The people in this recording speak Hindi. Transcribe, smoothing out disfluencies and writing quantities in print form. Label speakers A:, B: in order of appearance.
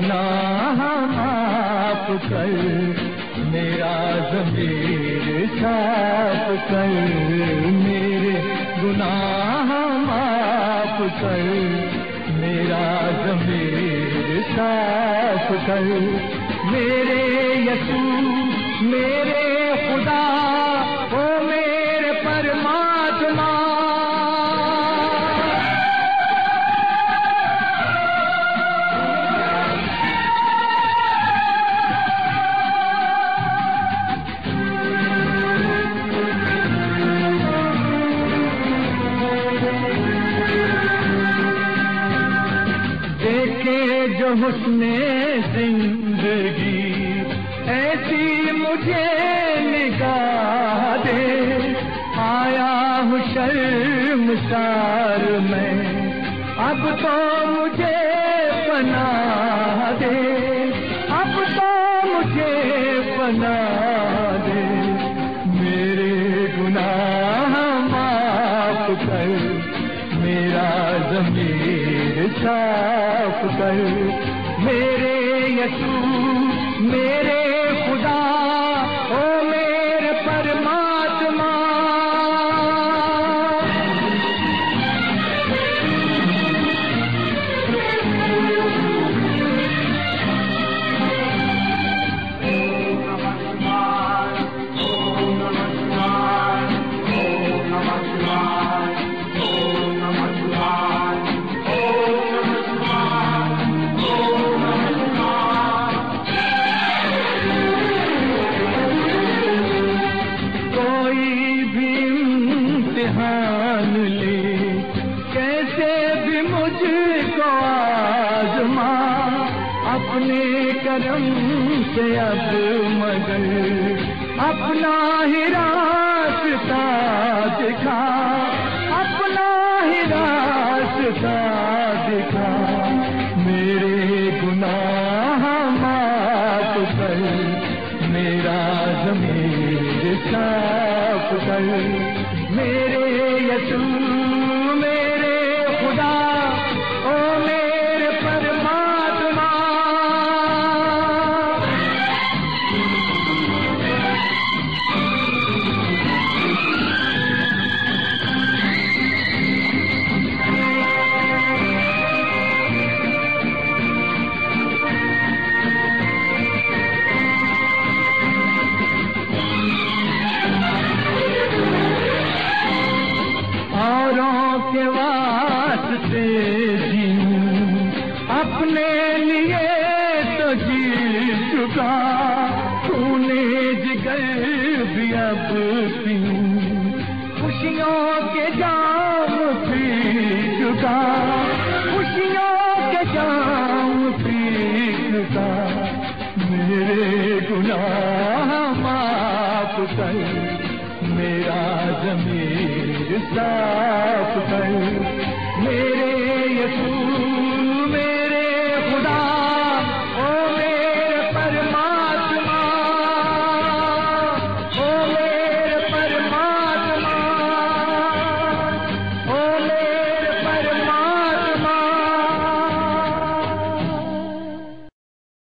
A: गुनाह माफ कर, मेरा ज़मीर साफ कर, मेरे गुनाह माफ कर, मेरा ज़मीर साफ कर, मेरे यीशु मेरे खुदा ओ मेरे परमात्मा। देखे जो हुस्ने जिंदगी ऐसी मुझे निगाह दे, आया हूँ शर्मसार मैं, अब तो मुझे पनाह दे, अब तो मुझे पनाह दे, मेरे गुनाह माफ कर, मेरा ज़मीर साफ कर, मेरे यीशु मेरे खुदा ओ मेरे परमात्मा। इम्तिहान ले कैसे भी मुझको आज़मा, अपने करम से अब मगर अपना ही रास्ता दिखा, अपना ही रास्ता दिखा, मेरे गुनाह माफ कर, मेरा ज़मीर साफ कर, मेरे यीशु मेरे खुदा ओ मेरे परमात्मा। औरों के वास्ते जीऊं, अपने लिए तो जी चुका, खूने जिगर भी अब पीऊं, खुशियों के जाम पी चुका, खुशियों के जाम पी चुका, मेरे गुनाह माफ कर, मेरा ज़मीर साफ कर, मेरे यीशु